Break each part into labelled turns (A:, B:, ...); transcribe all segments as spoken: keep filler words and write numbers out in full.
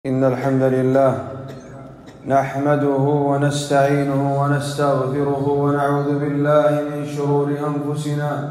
A: إن الحمد لله نحمده ونستعينه ونستغفره ونعوذ بالله من شرور أنفسنا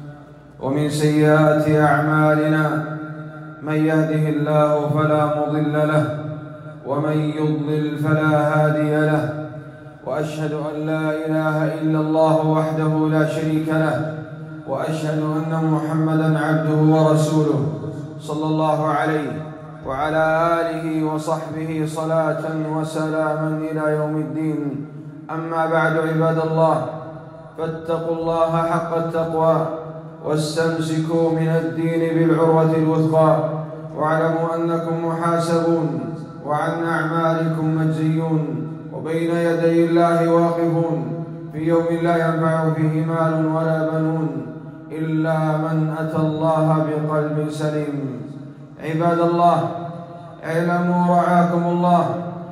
A: ومن سيئات أعمالنا. من يهده الله فلا مضل له ومن يضلل فلا هادي له، وأشهد أن لا إله إلا الله وحده لا شريك له، وأشهد أن محمدًا عبده ورسوله صلى الله عليه وعلى آله وصحبه صلاة وسلاما إلى يوم الدين. أما بعد، عباد الله، فاتقوا الله حق التقوى واستمسكوا من الدين بالعروة الوثقى، واعلموا أنكم محاسبون وعن أعمالكم مجزيون، وبين يدي الله واقفون في يوم لا ينفع فيه مال ولا بنون إلا من أتى الله بقلب سليم. عباد الله، اعلموا رعاكم الله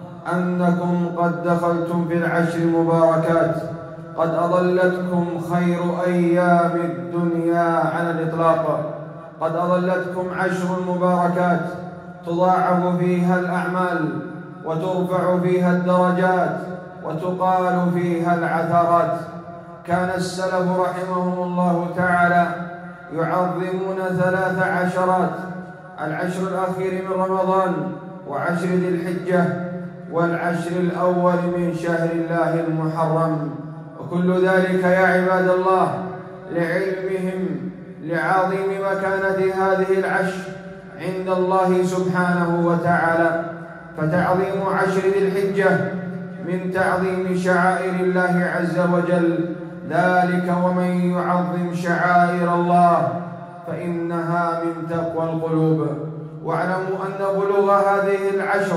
A: أنكم قد دخلتم في العشر المباركات، قد أظلتكم خير أيام الدنيا على الإطلاق. قد أظلتكم عشر المباركات تضاعف فيها الأعمال وترفع فيها الدرجات وتقال فيها العثرات. كان السلف رحمهم الله تعالى يعظمون ثلاث عشرات: العشر الأخير من رمضان، وعشر ذي الحجة، والعشر الأول من شهر الله المحرم. وكل ذلك يا عباد الله لعلمهم لعظيم مكانة هذه العشر عند الله سبحانه وتعالى. فتعظيم عشر ذي الحجة من تعظيم شعائر الله عز وجل، ذلك ومن يعظم شعائر الله فإنها من تقوى القلوب. واعلموا أن بلوغ هذه العشر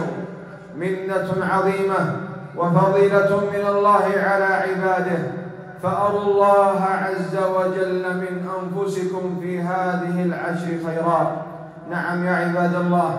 A: منة عظيمة وفضيلة من الله على عباده، فأروا الله عز وجل من أنفسكم في هذه العشر خيرا. نعم يا عباد الله،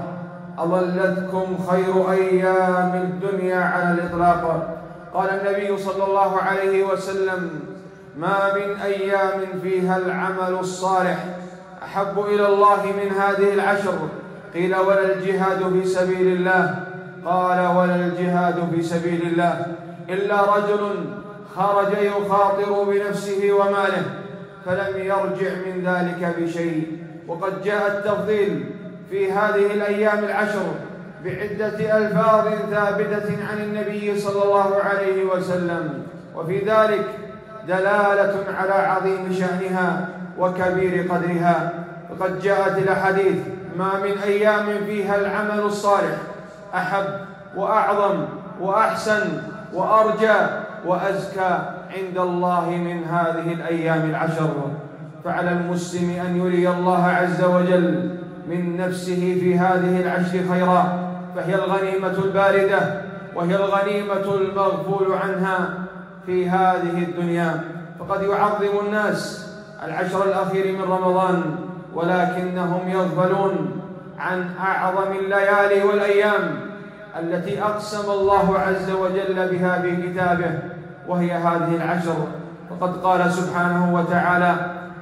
A: أظلتكم خير أيام الدنيا على الإطلاق. قال النبي صلى الله عليه وسلم: ما من أيام فيها العمل الصالح أحب إلى الله من هذه العشر. قيل: ولا الجهاد في سبيل الله؟ قال: ولا الجهاد في سبيل الله إلا رجل خرج يخاطر بنفسه وماله فلم يرجع من ذلك بشيء. وقد جاء التفضيل في هذه الأيام العشر بعدة ألفاظ ثابتة عن النبي صلى الله عليه وسلم، وفي ذلك دلالة على عظيم شأنها وكبير قدرها. وقد جاءت الأحاديث: ما من أيام فيها العمل الصالح أحب وأعظم وأحسن وأرجى وأزكى عند الله من هذه الأيام العشر. فعلى المسلم أن يري الله عز وجل من نفسه في هذه العشر خيرا، فهي الغنيمة الباردة، وهي الغنيمة المغفول عنها في هذه الدنيا. فقد يعظم الناس العشر الأخير من رمضان، ولكنهم يغفلون عن أعظم الليالي والأيام التي أقسم الله عز وجل بها في كتابه، وهي هذه العشر. فقد قال سبحانه وتعالى: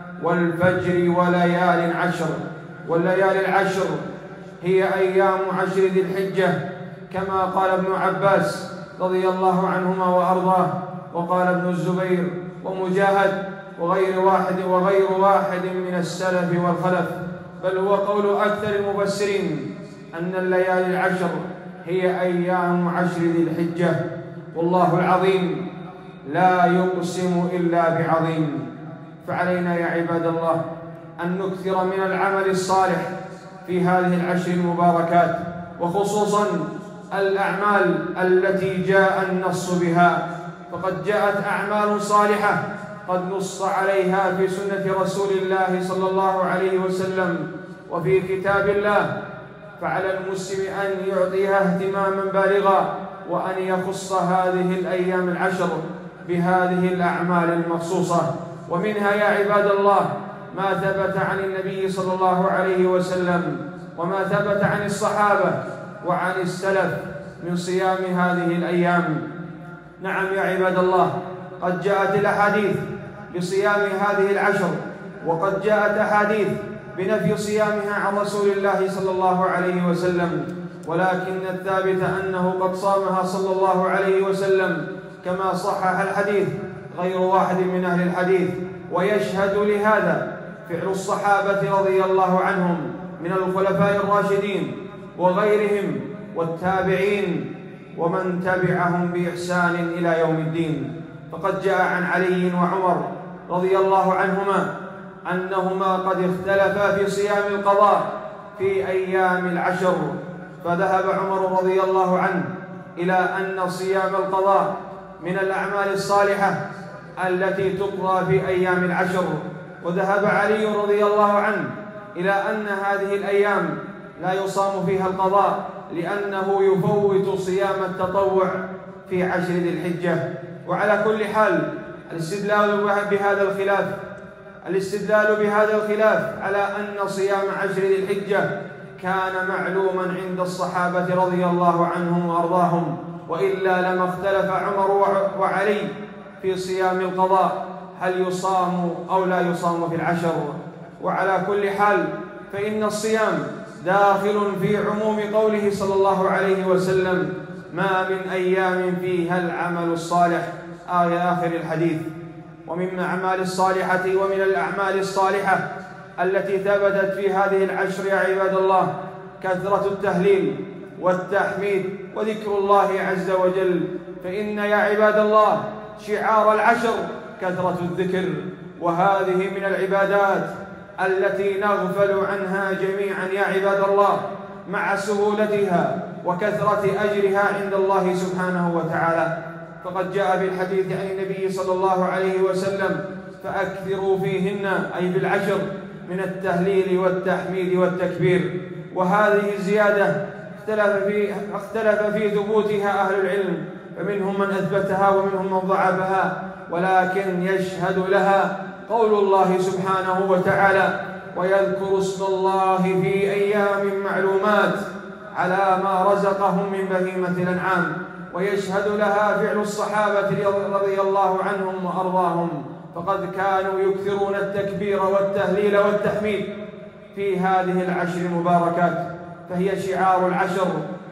A: والفجر وليال عشر. والليالي العشر هي أيام عشر ذي الحجة، كما قال ابن عباس رضي الله عنهما وأرضاه، وقال ابن الزبير ومجاهد وغير واحد وغير واحد من السلف والخلف، بل هو قول أكثر المفسرين أن الليالي العشر هي أيام عشر ذي الحجة. والله العظيم لا يقسم إلا بعظيم. فعلينا يا عباد الله أن نكثر من العمل الصالح في هذه العشر المباركات، وخصوصا الأعمال التي جاء النص بها. فقد جاءت أعمال صالحة قد نص عليها في سنة رسول الله صلى الله عليه وسلم وفي كتاب الله، فعلى المسلم أن يعطيها اهتماما بالغا، وأن يخص هذه الأيام العشر بهذه الأعمال المخصوصة. ومنها يا عباد الله ما ثبت عن النبي صلى الله عليه وسلم، وما ثبت عن الصحابة وعن السلف من صيام هذه الأيام. نعم يا عباد الله، قد جاءت الأحاديث بصيام هذه العشر، وقد جاءت أحاديث بنفي صيامها عن رسول الله صلى الله عليه وسلم. ولكن الثابت أنه قد صامها صلى الله عليه وسلم كما صحح الحديث غير واحد من أهل الحديث. ويشهد لهذا فعل الصحابة رضي الله عنهم من الخلفاء الراشدين وغيرهم والتابعين ومن تبعهم بإحسان إلى يوم الدين. فقد جاء عن علي وعمر رضي الله عنهما أنهما قد اختلفا في صيام القضاء في أيام العشر، فذهب عمر رضي الله عنه إلى أن صيام القضاء من الأعمال الصالحة التي تقضى في أيام العشر، وذهب علي رضي الله عنه إلى أن هذه الأيام لا يصام فيها القضاء لأنه يفوت صيام التطوع في عشر ذي الحجة. وعلى كل حال الاستدلال بهذا الخلاف الاستدلال بهذا الخلاف على أن صيام عشر ذي الحجة كان معلوما عند الصحابة رضي الله عنهم وأرضاهم، وإلا لما اختلف عمر وعلي في صيام القضاء هل يصام أو لا يصام في العشر. وعلى كل حال فإن الصيام داخل في عموم قوله صلى الله عليه وسلم: ما من أيام فيها العمل الصالح، آية آخر الحديث. ومن الأعمال الصالحة ومن الأعمال الصالحة التي ثبتت في هذه العشر يا عباد الله كثرة التهليل والتحميد وذكر الله عز وجل، فإن يا عباد الله شعار العشر كثرة الذكر، وهذه من العبادات التي نغفل عنها جميعا يا عباد الله مع سهولتها وكثرة أجرها عند الله سبحانه وتعالى. فقد جاء في الحديث عن النبي صلى الله عليه وسلم: فأكثروا فيهن أي في العشر من التهليل والتحميد والتكبير. وهذه الزيادة اختلف في, اختلف في ثبوتها أهل العلم، فمنهم من أثبتها ومنهم من ضعفها، ولكن يشهد لها قول الله سبحانه وتعالى: ويذكر اسم الله في أيام معلومات على ما رزقهم من بهيمة الأنعام. ويشهد لها فعل الصحابة رضي الله عنهم وأرضاهم، فقد كانوا يكثرون التكبير والتهليل والتحميد في هذه العشر المباركات، فهي شعار العشر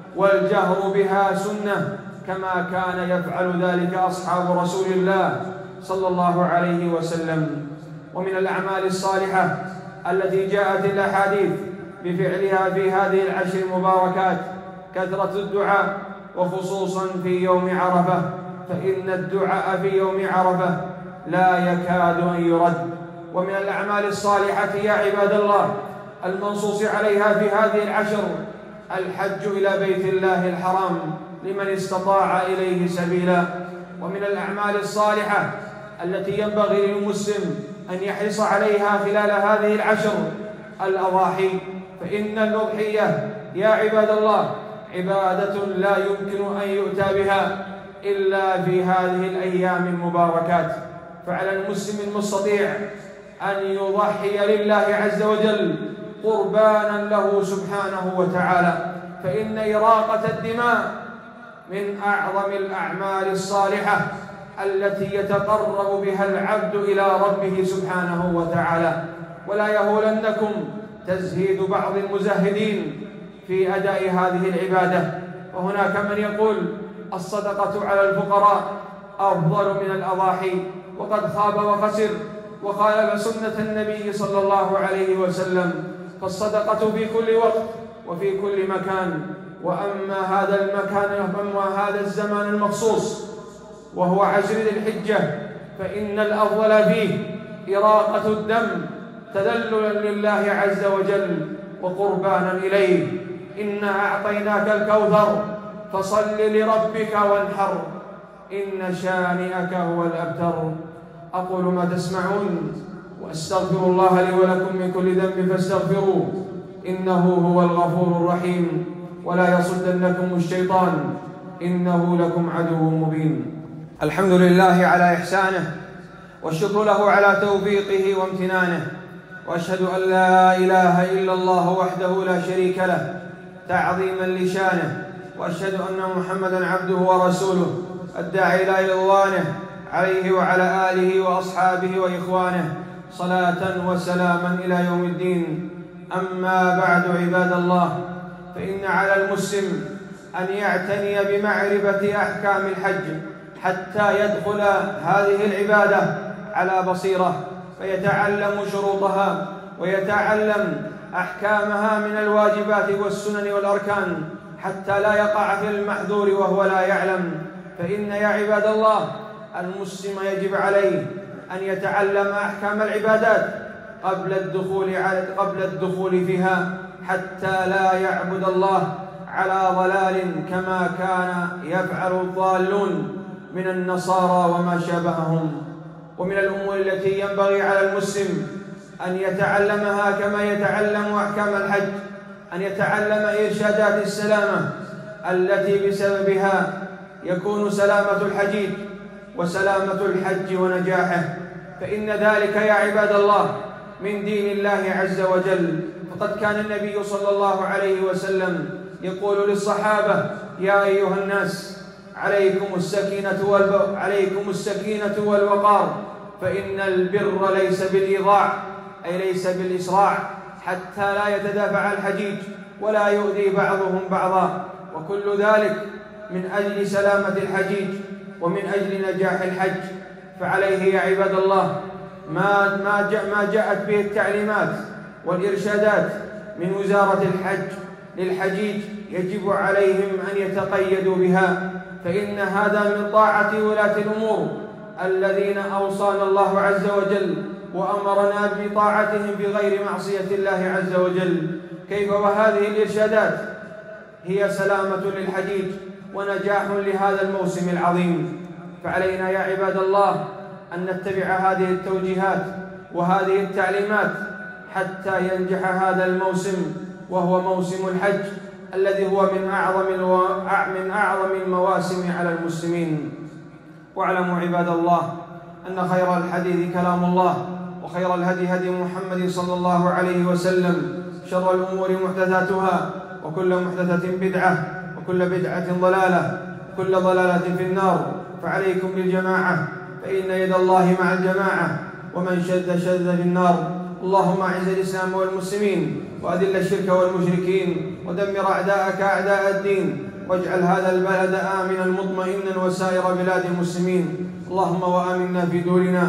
A: والجهر بها سنة، كما كان يفعل ذلك أصحاب رسول الله صلى الله عليه وسلم. ومن الأعمال الصالحة التي جاءت الأحاديث بفعلها في هذه العشر المباركات كثرة الدعاء، وخصوصا في يوم عرفة، فإن الدعاء في يوم عرفة لا يكاد أن يرد. ومن الأعمال الصالحة يا عباد الله المنصوص عليها في هذه العشر الحج إلى بيت الله الحرام لمن استطاع إليه سبيلا. ومن الأعمال الصالحة التي ينبغي للمسلم أن يحرص عليها خلال هذه العشر الأضاحي، فإن الأضحية يا عباد الله عبادة لا يمكن أن يؤتى بها إلا في هذه الأيام المباركات، فعلى المسلم المستطيع أن يضحي لله عز وجل قربانا له سبحانه وتعالى، فإن إراقة الدماء من أعظم الأعمال الصالحة التي يتقرب بها العبد إلى ربه سبحانه وتعالى. ولا يهولنكم تزهيد بعض المزهدين في أداء هذه العبادة، وهناك من يقول الصدقة على الفقراء أفضل من الأضاحي، وقد خاب وخسر وخالف سنة النبي صلى الله عليه وسلم. فالصدقة في كل وقت وفي كل مكان، وأما هذا المكان وأما هذا الزمان المخصوص وهو عشر ذي الحجة فإن الأفضل فيه إراقة الدم تذللا لله عز وجل وقربانا إليه. إنا أعطيناك الكوثر فصل لربك وانحر إن شانئك هو الأبتر. أقول ما تسمعون وأستغفر الله لي ولكم من كل ذنب فاستغفروه إنه هو الغفور الرحيم. ولا يصدنكم الشيطان إنه لكم عدو مبين. الحمد لله على إحسانه، والشكر له على توفيقه وامتنانه، وأشهد أن لا إله إلا الله وحده لا شريك له تعظيما لشانه، وأشهد أن محمدا عبده ورسوله الداعي إلى رضوانه عليه وعلى آله وأصحابه وإخوانه صلاة وسلاما إلى يوم الدين. أما بعد عباد الله، فإن على المسلم أن يعتني بمعرفة أحكام الحج حتى يدخل هذه العبادة على بصيرة، فيتعلم شروطها ويتعلم أحكامها من الواجبات والسنن والأركان حتى لا يقع في المحذور وهو لا يعلم. فإن يا عباد الله المسلم يجب عليه أن يتعلم أحكام العبادات قبل الدخول قبل الدخول فيها حتى لا يعبد الله على ضلال كما كان يفعل الضالون من النصارى وما شابههم. ومن الأمور التي ينبغي على المسلم أن يتعلمها كما يتعلم أحكام الحج أن يتعلم إرشادات السلامة التي بسببها يكون سلامة الحجيج وسلامة الحج ونجاحه، فإن ذلك يا عباد الله من دين الله عز وجل. فقد كان النبي صلى الله عليه وسلم يقول للصحابة: يا أيها الناس عليكم السكينة والب... عليكم السكينة والوقار، فإن البر ليس بالإيضاع أي ليس بالإسراع حتى لا يتدافع الحجيج ولا يؤذي بعضهم بعضا، وكل ذلك من أجل سلامة الحجيج ومن أجل نجاح الحج. فعليه يا عباد الله ما ما جاء ما جاءت به التعليمات والإرشادات من وزارة الحج للحجيج يجب عليهم أن يتقيدوا بها، فإن هذا من طاعة ولاة الأمور الذين أوصانا الله عز وجل وأمرنا بطاعتهم بغير معصية الله عز وجل. كيف وهذه الإرشادات هي سلامة للحجيج ونجاح لهذا الموسم العظيم. فعلينا يا عباد الله أن نتبع هذه التوجيهات وهذه التعليمات حتى ينجح هذا الموسم، وهو موسم الحج الذي هو من أعظم من أعظم المواسم على المسلمين. واعلموا عباد الله أن خير الحديث كلام الله، وخير الهدي هدي محمد صلى الله عليه وسلم، شر الأمور محدثاتها، وكل محدثة بدعة، وكل بدعة ضلالة، وكل ضلالة في النار. فعليكم بالجماعة، فإن يد الله مع الجماعة، ومن شد شد في النار. اللهم أعز الإسلام والمسلمين، وأذل الشرك والمشركين، ودمر أعداءك أعداء الدين، واجعل هذا البلد آمنا مطمئنا وسائر بلاد المسلمين. اللهم وآمنا في دورنا،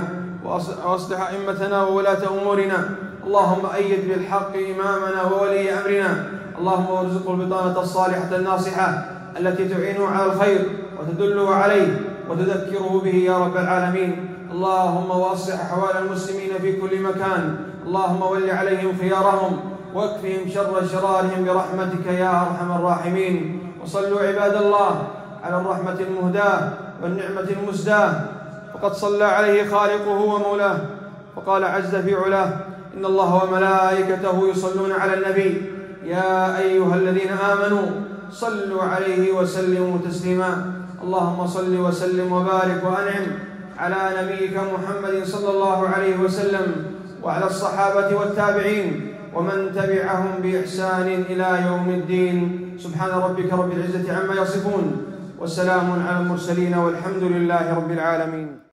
A: وأصلح أئمتنا وولاة أمورنا. اللهم أيد بالحق إمامنا وولي أمرنا. اللهم وارزقه البطانة الصالحة الناصحة التي تعينه على الخير وتدله عليه وتذكره به يا رب العالمين. اللهم وأصلح أحوال المسلمين في كل مكان. اللهم ول عليهم خيارهم واكفهم شر شرارهم برحمتك يا أرحم الراحمين. وصلوا عباد الله على الرحمة المهداة والنعمة المسداة، فقد صلى عليه خالقه ومولاه، وقال عز في علاه: إن الله وملائكته يصلون على النبي يا أيها الذين آمنوا صلوا عليه وسلموا تسليما. اللهم صل وسلم وبارك وأنعم على نبيك محمد صلى الله عليه وسلم، وعلى الصحابة والتابعين ومن تبعهم بإحسان إلى يوم الدين. سبحان ربك رب العزة عما يصفون، وسلام على المرسلين، والحمد لله رب العالمين.